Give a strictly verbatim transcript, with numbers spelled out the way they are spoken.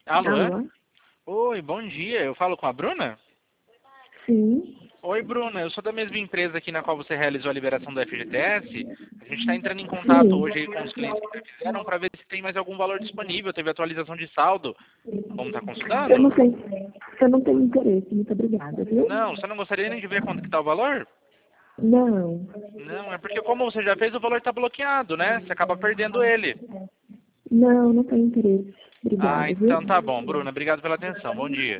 Alô? Alô? Oi, bom dia. Eu falo com a Bruna? Sim, Oi, Bruna. Eu sou da mesma empresa aqui na qual você realizou a liberação do F G T S. A gente está entrando em contato sim. hoje aí com os clientes que já fizeram para ver se tem mais algum valor disponível. Teve atualização de saldo. Vamos estar Eu consultando? não tenho, eu não tenho interesse, muito obrigada, viu? Não, você não gostaria nem de ver quanto que está o valor? Não, Não, é porque como você já fez, o valor está bloqueado, né? Você acaba perdendo ele. não, não tenho interesse. Ah, Obrigada, viu? então tá bom, Bruna. Obrigado pela atenção. Bom dia.